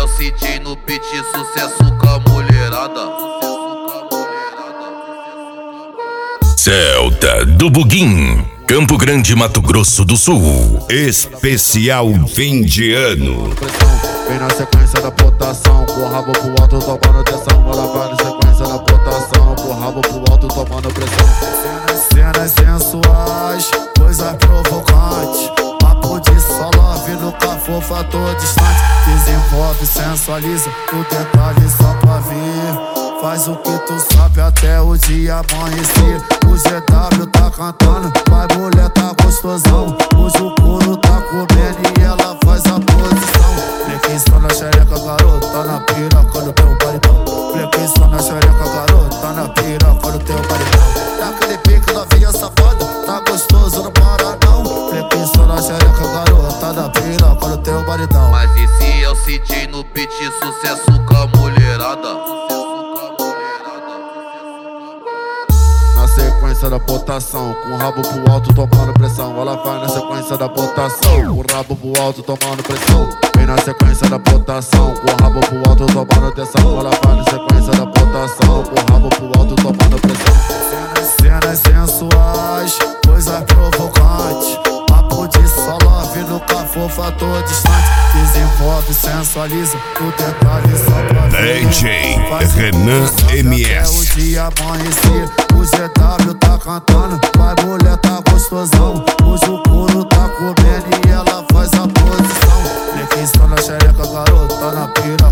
o CJ no beat, sucesso com a mulherada. Celta do Buguim, Campo Grande, Mato Grosso do Sul. Especial fim de ano. Vem na sequência da potação, com o rabo pro alto tomando atenção. Ela vai na sequência da potação, com o rabo pro alto tomando pressão. Cenas sensuais, coisa provocante. Papo de solo, vi no cafô, fator distante. Desenvolve, sensualiza, o detalhe só pra ver. Faz o que tu sabe até o dia amanhecer. O GW tá cantando, vai mulher tá gostosão. Hoje o couro tá comendo e ela faz a posição. Flequinho na xereca, garota, na piroca do teu baritão. Flequinho na xereca, garota, na piroca do teu baritão. Daquele pique novinha safada, tá gostoso, não para não. Flequinho na xereca, garota, na piroca do teu baritão. Mas esse é o CJ no beat, sucesso com a mulherada. Na sequência da potação, com o rabo pro alto tomando pressão. Ela vai na sequência da potação, com o rabo pro alto tomando pressão. Vem na sequência da potação, com o rabo pro alto tomando atenção. Ela vai na sequência da potação, com o rabo pro alto tomando pressão. Cenas sensuais, coisa provocante. Papo de solo, vi no cafô, fator distante. Desenvolve, sensualiza, o detalhe só pra ver. DJ Renan MS. Até o dia amanhecer, o GW tá cantando, vai mulher tá gostosão. Hoje o couro tá comendo e ela faz a posição. Flequinho na xereca, garota, na pira.